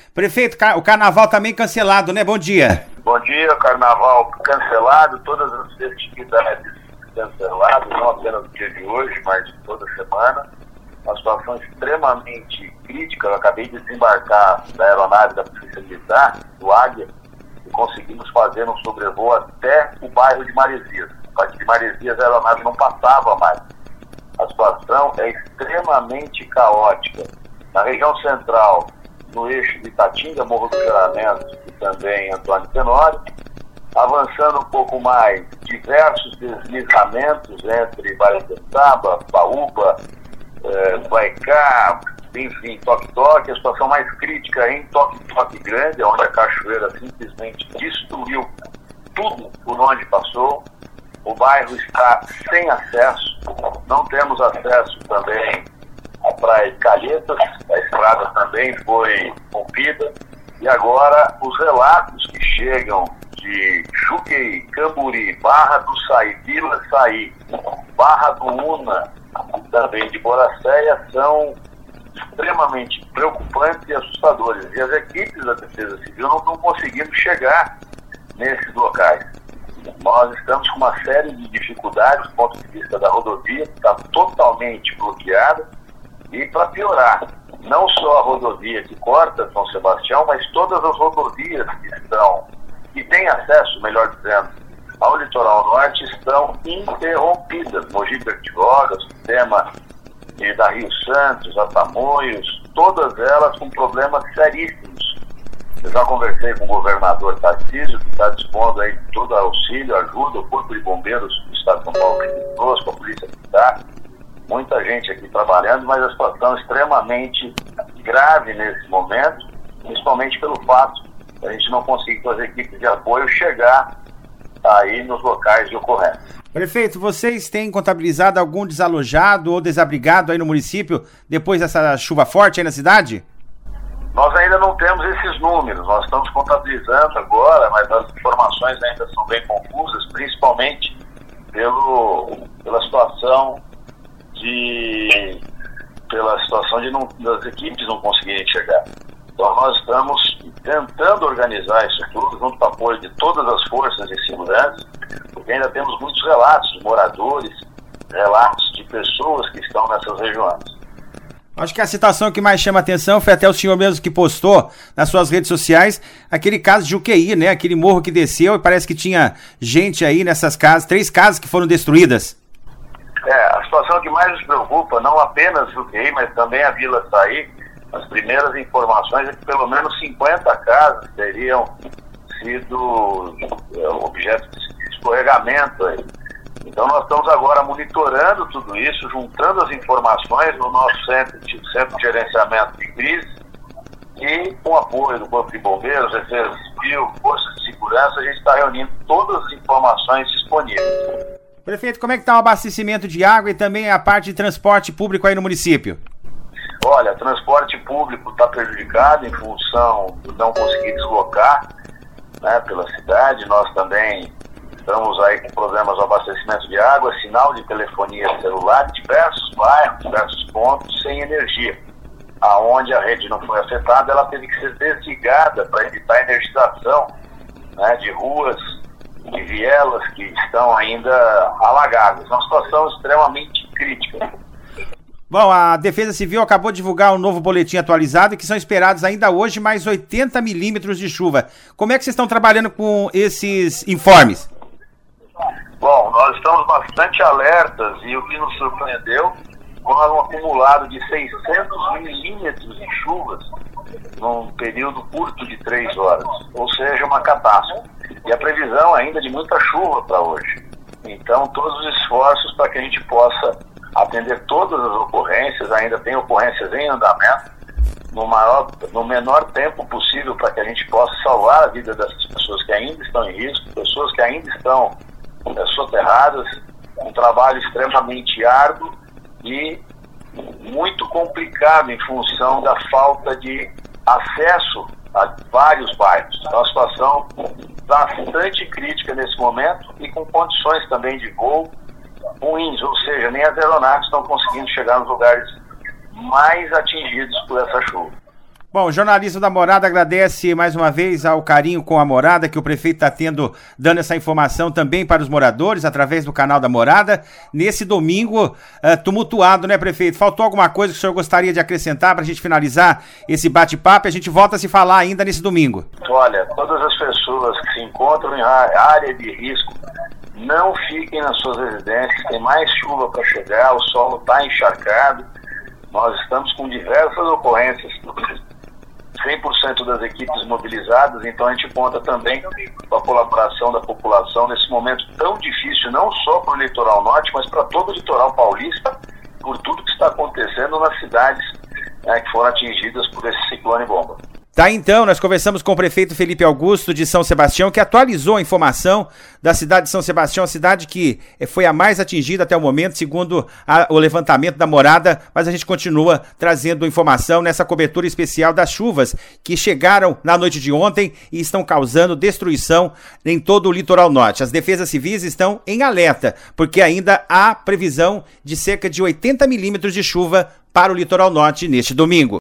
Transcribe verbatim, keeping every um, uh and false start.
Prefeito, o carnaval também cancelado, né? Bom dia. Bom dia, carnaval cancelado, todas as festividades canceladas, não apenas no dia de hoje, mas toda semana. Uma situação extremamente crítica. Eu acabei de desembarcar da aeronave da Polícia Militar, do Águia, e conseguimos fazer um sobrevoo até o bairro de Maresias. A partir de Maresias a aeronave não passava mais. A situação é extremamente caótica. Na região central, no eixo de Itatinga, Morro do Juramento e também Antônio Tenório, avançando um pouco mais, diversos deslizamentos entre Varejão, Paúba, eh, Baicá, enfim, Toque-Toque. A situação mais crítica é em Toque-Toque Grande, onde a cachoeira simplesmente destruiu tudo por onde passou. O bairro está sem acesso, não temos acesso também à Praia de Calhetas, a estrada também foi rompida, e agora os relatos que chegam de Juqueí, Camburi, Barra do Saí, Vila Saí, Barra do Una e também de Boracéia são extremamente preocupantes e assustadores. E as equipes da Defesa Civil não estão conseguindo chegar nesses locais. Nós estamos com uma série de dificuldades do ponto de vista da rodovia, que está totalmente bloqueada. E para piorar, não só a rodovia que corta São Sebastião, mas todas as rodovias que estão, que têm acesso, melhor dizendo, ao litoral norte, estão interrompidas. Mogi Bertioga, o sistema de, da Rio Santos, a Tamoios, todas elas com problemas seríssimos. Eu já conversei com o governador Tarcísio, que está dispondo aí de todo auxílio, ajuda, o Corpo de Bombeiros do Estado de São Paulo, conosco, a Polícia Militar, muita gente aqui trabalhando, mas a situação é extremamente grave nesse momento, principalmente pelo fato de a gente não conseguir com as equipes de apoio chegar aí nos locais de ocorrência. Prefeito, vocês têm contabilizado algum desalojado ou desabrigado aí no município depois dessa chuva forte aí na cidade? Nós ainda não temos esses números, nós estamos contabilizando agora, mas as informações ainda são bem confusas, principalmente pelo, pela situação de pela situação de não, das equipes não conseguirem chegar. Então nós estamos tentando organizar isso tudo, junto com o apoio de todas as forças de segurança, porque ainda temos muitos relatos de moradores, relatos de pessoas que estão nessas regiões. Acho que a situação que mais chama a atenção foi até o senhor mesmo que postou nas suas redes sociais aquele caso de Juqueí, né? Aquele morro que desceu e parece que tinha gente aí nessas casas, três casas que foram destruídas. É, a situação que mais nos preocupa, não apenas Juqueí, mas também a Vila Saí, as primeiras informações é que pelo menos cinquenta casas teriam sido é, objeto de escorregamento aí. Então nós estamos agora monitorando tudo isso, juntando as informações no nosso centro de, centro de gerenciamento de crise e com o apoio do Corpo de Bombeiros, Defesa Civil, Forças de Segurança, a gente está reunindo todas as informações disponíveis. Prefeito, como é que está o abastecimento de água e também a parte de transporte público aí no município? Olha, transporte público está prejudicado em função de não conseguir deslocar, né, pela cidade. Nós também estamos aí com problemas no abastecimento de água, sinal de telefonia celular, diversos bairros, diversos pontos sem energia. Aonde a rede não foi afetada, ela teve que ser desligada para evitar a energização, né, de ruas, de vielas que estão ainda alagadas. É uma situação extremamente crítica. Bom, a Defesa Civil acabou de divulgar um novo boletim atualizado, que são esperados ainda hoje mais oitenta milímetros de chuva. Como é que vocês estão trabalhando com esses informes? Bom, nós estamos bastante alertas e o que nos surpreendeu com um acumulado de seiscentos milímetros de chuvas num período curto de três horas, ou seja, uma catástrofe. E a previsão ainda de muita chuva para hoje. Então, todos os esforços para que a gente possa atender todas as ocorrências, ainda tem ocorrências em andamento, no, maior, no menor tempo possível para que a gente possa salvar a vida dessas pessoas que ainda estão em risco, pessoas que ainda estão é, soterradas, um trabalho extremamente árduo e muito complicado em função da falta de acesso a vários bairros. Então a situação bastante crítica nesse momento e com condições também de voo ruins, ou seja, nem as aeronaves estão conseguindo chegar nos lugares mais atingidos por essa chuva. Bom, o jornalismo da Morada agradece mais uma vez ao carinho com a Morada que o prefeito está tendo, dando essa informação também para os moradores, através do canal da Morada, nesse domingo uh, tumultuado, né, prefeito? Faltou alguma coisa que o senhor gostaria de acrescentar para a gente finalizar esse bate-papo e a gente volta a se falar ainda nesse domingo? Olha, todas as pessoas que se encontram em área de risco, não fiquem nas suas residências, tem mais chuva para chegar, o solo está encharcado, nós estamos com diversas ocorrências, cem por cento das equipes mobilizadas, então a gente conta também com a colaboração da população nesse momento tão difícil, não só para o litoral norte, mas para todo o litoral paulista, por tudo que está acontecendo nas cidades, né, que foram atingidas por esse ciclone bomba. Tá, então, nós conversamos com o prefeito Felipe Augusto de São Sebastião, que atualizou a informação da cidade de São Sebastião, a cidade que foi a mais atingida até o momento, segundo a, o levantamento da Morada, mas a gente continua trazendo informação nessa cobertura especial das chuvas que chegaram na noite de ontem e estão causando destruição em todo o litoral norte. As defesas civis estão em alerta, porque ainda há previsão de cerca de oitenta milímetros de chuva para o litoral norte neste domingo.